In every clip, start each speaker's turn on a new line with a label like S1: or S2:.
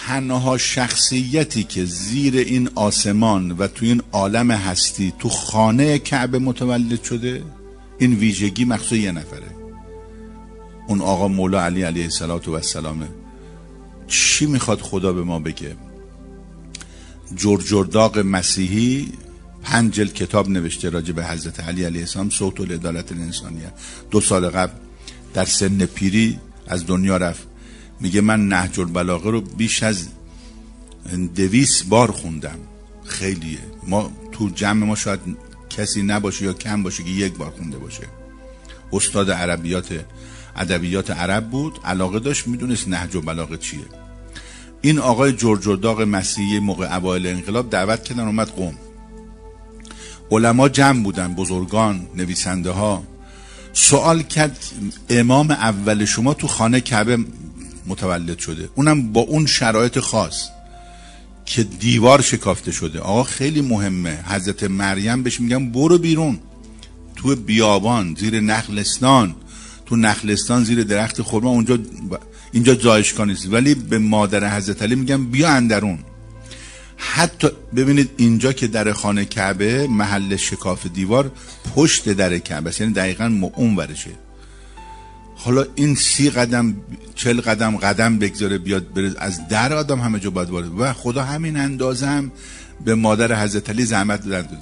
S1: تنها شخصیتی که زیر این آسمان و تو این عالم هستی تو خانه کعبه متولد شده، این ویژگی مخصوص یه نفره، اون آقا مولا علی علیه السلام. چی میخواد خدا به ما بگه؟ جرجرداغ مسیحی 5 جلد کتاب نوشته راجع به حضرت علی علیه السلام، صوت العدالت الانسانیه. 2 سال قبل در سن پیری از دنیا رفت. میگه من نهج البلاغه رو بیش از 200 بار خوندم. خیلیه. ما تو جمع ما شاید کسی نباشه یا کم باشه که 1 بار خونده باشه. استاد ادبیات عرب بود، علاقه داشت، میدونست نهج البلاغه چیه. این آقای جرجرداغ مسیحی موقع اوایل انقلاب دعوت کردن اومد قم. علما جمع بودن، بزرگان، نویسنده ها. سوال کرد امام اول شما تو خانه کعبه متولد شده، اونم با اون شرایط خاص که دیوار شکافته شده. آقا خیلی مهمه. حضرت مریم بهش میگم برو بیرون، تو بیابان زیر نخلستان، تو نخلستان زیر درخت خرما، اینجا جایشگاه نیست. ولی به مادر حضرت علی میگم بیا اندرون. حتی ببینید اینجا که در خانه کعبه محل شکاف دیوار پشت در کعبه است، یعنی دقیقاً اون ورشه. حالا این 30 قدم 40 قدم بگذاره بیاد بره از در آدم همه جا باید وارد. و خدا همین اندازه هم به مادر حضرت علی زحمت داده.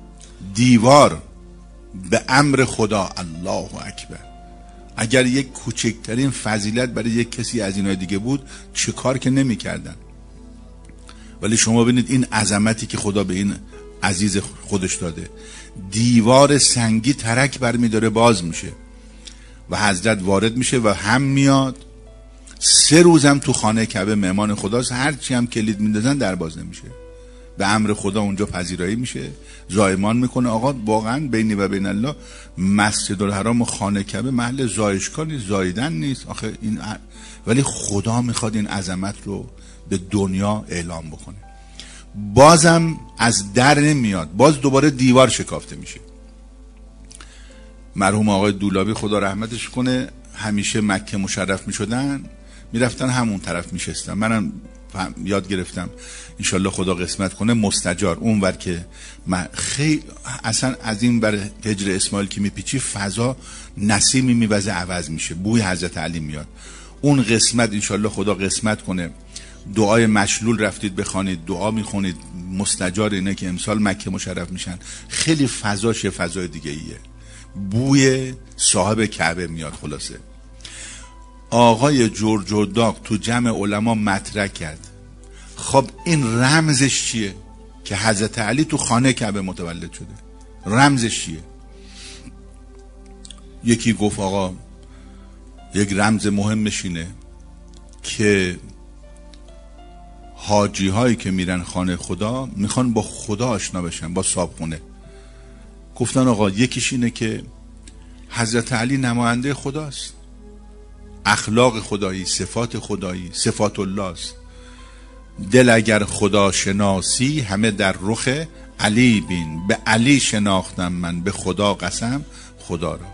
S1: دیوار به امر خدا، الله اکبر. اگر یک کوچکترین فضیلت برای یک کسی از اینای دیگه بود چه کار که نمی کردن. ولی شما ببینید این عظمتی که خدا به این عزیز خودش داده. دیوار سنگی ترک برمی داره باز میشه و حضرت وارد میشه و هم میاد. 3 روزم تو خانه کعبه مهمان خداست. هرچی هم کلید میندازن در باز نمیشه. به امر خدا اونجا پذیرایی میشه، زایمان میکنه. آقا واقعا بینی و بین الله مسجد الحرام و خانه کعبه محل زایشگاه نیست، زاییدن نیست آخه این. ولی خدا میخواد این عظمت رو به دنیا اعلام بکنه. بازم از در نمیاد، باز دوباره دیوار شکافته میشه. مرحوم آقای دولابی خدا رحمتش کنه همیشه مکه مشرف میشدن، میرفتن همون طرف میشستن. منم یاد گرفتم انشالله خدا قسمت کنه مستجار اون ور که خیلی اصلا از این بر هجر اسماعیل که میپیچی فضا نسیمی میوزه عوض میشه، بوی حضرت علی میاد. اون قسمت انشالله خدا قسمت کنه. دعای مشلول رفتید بخوانید، دعا میخونید، مستجار اینه که امسال مکه مشرف میشن. خیلی فضاش یه فضای دیگه ایه، بوی صاحب کعبه میاد. خلاصه آقای جرجرداغ تو جمع علما مطرح کرد خب این رمزش چیه که حضرت علی تو خانه کعبه متولد شده؟ رمزش چیه؟ یکی گفت آقا یک رمز مهمش اینه که حاجی هایی که میرن خانه خدا میخوان با خدا آشنا بشن، با صاحبخونه. گفتن آقا یکیش اینه که حضرت علی نماینده خداست، اخلاق خدایی، صفات خدایی، صفات الله است. دل اگر خدا شناسی همه در رخ علی بین، به علی شناختم من به خدا قسم خدا را.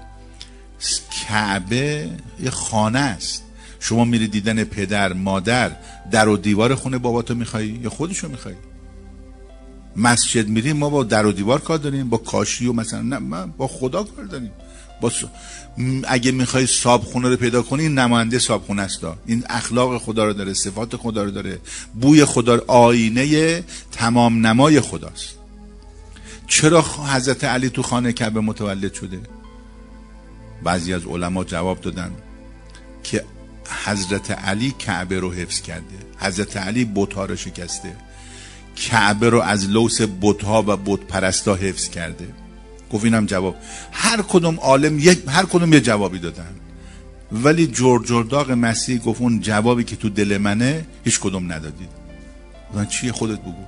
S1: کعبه یه خانه است. شما میری دیدن پدر مادر، در و دیوار خونه باباتو میخوایی یا خودشو میخوایی؟ مسجد میریم ما با در و دیوار کار داریم، با کاشی و مثلا نه، ما با خدا کار داریم. اگه میخوای صابخونه رو پیدا کنی این نماینده صابخونه است، این اخلاق خدا رو داره، صفات خدا رو داره، بوی خدا، آینه تمام نمای خداست. چرا حضرت علی تو خانه کعبه متولد شده؟ بعضی از علما جواب دادن که حضرت علی کعبه رو حفظ کرده، حضرت علی بت‌ها رو شکسته، کعبه رو از لوث بت‌ها و بت پرستا حفظ کرده. گفت اینم جواب. هر کدوم عالم هر کدوم یه جوابی دادن، ولی جرجرداغ مسیح گفت اون جوابی که تو دل منه هیچ کدوم ندادید. گفتن چیه؟ خودت بگو.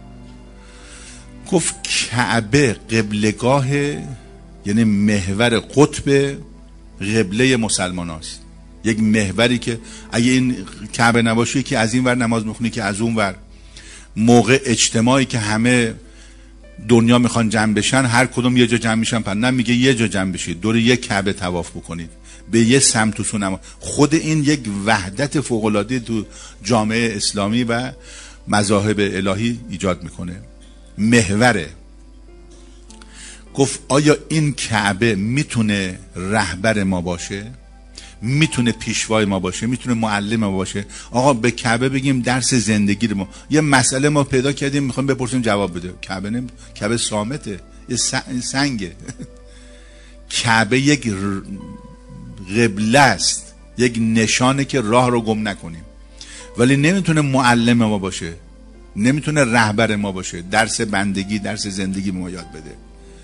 S1: گفت کعبه قبلگاه، یعنی محور قطب قبله مسلمان هاست. یک محوری که اگه این کعبه نباشه که از این ور نماز میخونی که از اون ور، موقع اجتماعی که همه دنیا میخوان جمع بشن، هر کدوم یه جا جمع میشن. نه، میگه یه جا جمع بشید، دور یک کعبه طواف بکنید، به یه سمت و سو. خود این یک وحدت فوق‌العاده تو جامعه اسلامی و مذاهب الهی ایجاد میکنه. محوره. گفت آیا این کعبه میتونه رهبر ما باشه؟ میتونه پیشوای ما باشه؟ میتونه معلم ما باشه؟ آقا به کعبه بگیم درس زندگی رو ما، یه مسئله ما پیدا کردیم میخوایم بپرسیم جواب بده. کعبه صامته، یه سنگه. کعبه یک قبله است، یک نشانه که راه رو گم نکنیم. ولی نمیتونه معلم ما باشه، نمیتونه رهبر ما باشه، درس بندگی، درس زندگی ما یاد بده.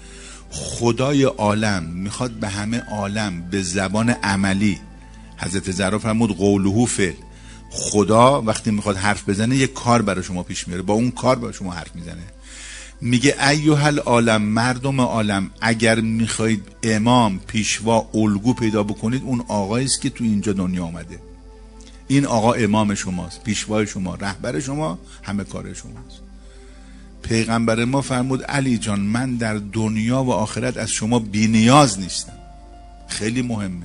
S1: خدای عالم میخواد به همه عالم به زبان عملی، حضرت زهرا فرمود قوله فعل. خدا وقتی میخواد حرف بزنه یک کار برای شما پیش میاره، با اون کار برای شما حرف میزنه. میگه ایها العالم، مردم عالم، اگر میخواید امام، پیشوا، الگو پیدا بکنید، اون آقایی است که تو اینجا دنیا آمده. این آقا امام شماست، پیشوای شما، رهبر شما، همه کار شماست. پیغمبر ما فرمود علی جان من در دنیا و آخرت از شما بی نیاز نیستم. خیلی مهمه.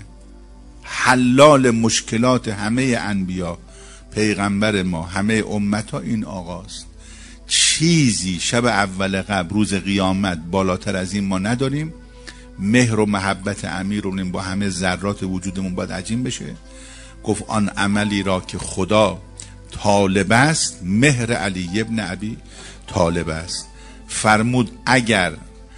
S1: حلال مشکلات همه انبیا، پیغمبر ما، همه امتا این آقاست. چیزی شب اول قبر، روز قیامت بالاتر از این ما نداریم. مهر و محبت امیرون با همه ذرات وجودمون باید عجین بشه. گفت آن عملی را که خدا طالب است، مهر علی ابن ابی طالب است. فرمود اگر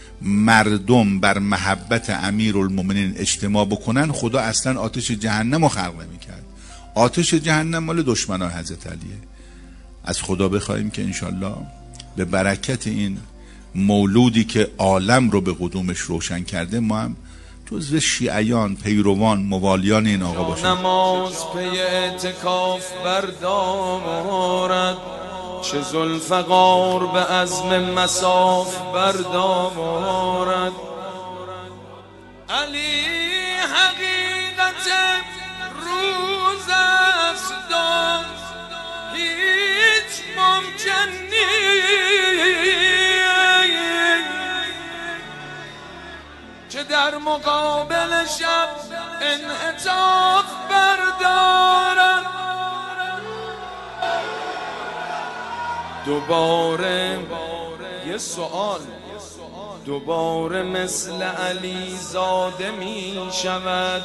S1: مردم بر محبت امیرالمومنین اجتماع بکنن، خدا اصلا آتش جهنم رو خلق نمی‌کرد. آتش جهنم مال دشمنان حضرت علیه. از خدا بخوایم که انشالله به برکت این مولودی که عالم رو به قدومش روشن کرده، ما هم جزو شیعیان، پیروان، موالیان این آقا باشیم.
S2: نماز پی اعتکاف بردارد، چه ذوالفقار به عزم مصاف بردارد. علی حقیقت روز است هیچ ممکن نیست که در مقابل شب انعطاف بردارد. دوباره یه سوال، دوباره مثل علی زاده می شود،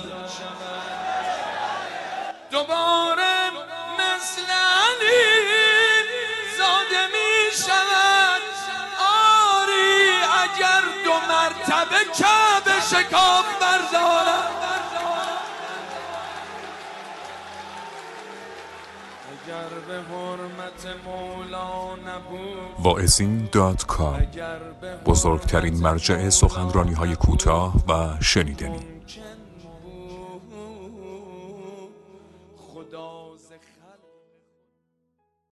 S2: دوباره مثل علی زاده می شود. آری اگر دو مرتبه کعبه شکاف بردارد،
S3: واعظین.com، بزرگترین مرجع سخنرانی های کوتاه و شنیدنی.